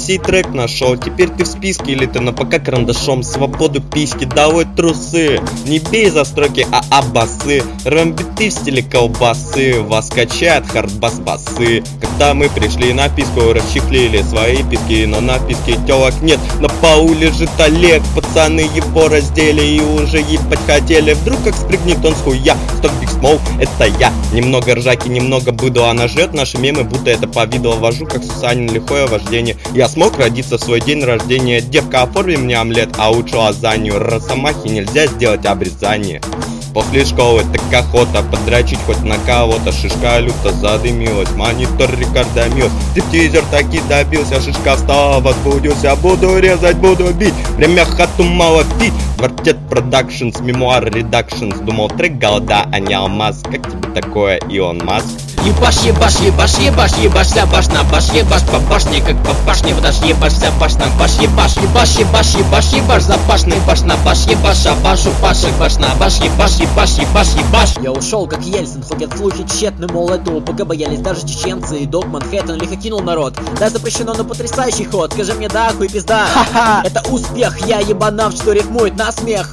сей трек нашел. Теперь ты в списке или ты на ПК карандашом. Свободу письки, давай трусы. Не бей за строки, а абасы. Рамбиты в стиле колбасы. Вас качает хардбас-басы. Когда мы пришли на писку, расчехлили свои писки, но на писке телок нет. На полу лежит Олег, пацаны его раздели и уже ебать хотели. Вдруг как спрыгнет он с хуя. Стоп, Big Smoke, это я. Немного ржаки, немного быдла. Она жрет наши мемы, будто это по виду вожу, как Сусанин, лихое вождение. Я смог родиться в свой день рождения. Девка, оформи мне омлет, а лучше лазанью. Росомахи нельзя сделать обрезание. После школы так охота подрачить хоть на кого-то. Шишка люто задымилась, монитор рекордомил. Стриптизер таки добился, шишка встала, возбудился. Буду резать, буду бить, время хату мало пить. Квартет Productions, Memoir Redactions. Думал трек голда, а не алмаз. Как тебе такое, Илон Маск? Ебашь, ебашь, ебашь, ебашь, ебашь, ся баш на баш, ебашь по башне, как по башне, вдашь, ебашь, ся баш на баш, ебашь, ебашь, ебашь, ебашь, ебашь, запашный баш на баш, ебашь, а баш упашек баш на баш, ебашь, ебашь, ебашь, ебашь. Я ушел как Ельцин, ходят слухи тщетны, мол, этого ПГ боялись даже чеченцы, и док Манхэттен лихо кинул народ. Да, запрещено, но потрясающий ход, скажи мне да, хуй пизда. Ха-ха, это успех, я ебанав, что рифмует на смех.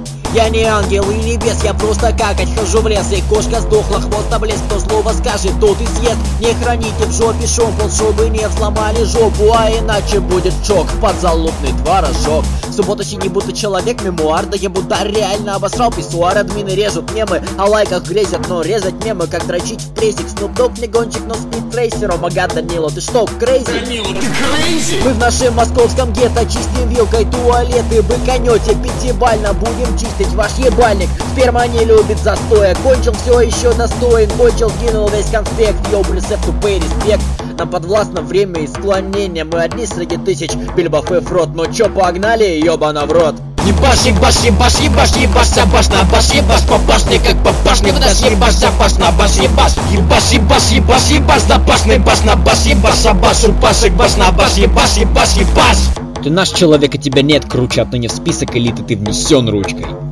Я не ангел и небес, я просто какать хожу в лес. И кошка сдохла, хвост облез, кто слово скажет, тот и съест. Не храните в жопе шомпол, чтобы не взломали жопу, а иначе будет шок, подзалупный творожок. В субботу синий будто человек, мемуар, да я будто реально обосрал писсуар. Админы режут мемы, о лайках грезят, но резать мемы, как дрочить в прессик. Снуп Дог не гонщик, но спид трейсер. О мага, Данило, ты что, крейзи? Данило, ты крейзи? Мы в нашем московском гетто чистим вилкой туалеты. Быканете, пятибально будем чистить ваш ебальник. Сперма не любит застоя, кончил все еще достоин. Кончил, кинул весь конспект, йоу, присев, тупый респект. Нам подвластно время и склонение, мы одни среди тысяч бильбов и фрот. Но чё, погнали, ебана в рот. Ебашь, ебашь, ебашь, ебашь, ебашь, ся баш на баш, ебашь по башне, как по башне, вдашь, ебашь, ся баш на баш, ебашь, ебашь, ебашь, ебашь, ебашь, запашный баш на баш, ебашь, а баш упашек баш на баш, ебашь, ебашь, ебашь. Ты наш человек, и тебя нет круче, отныне в список элиты ты внесен ручкой.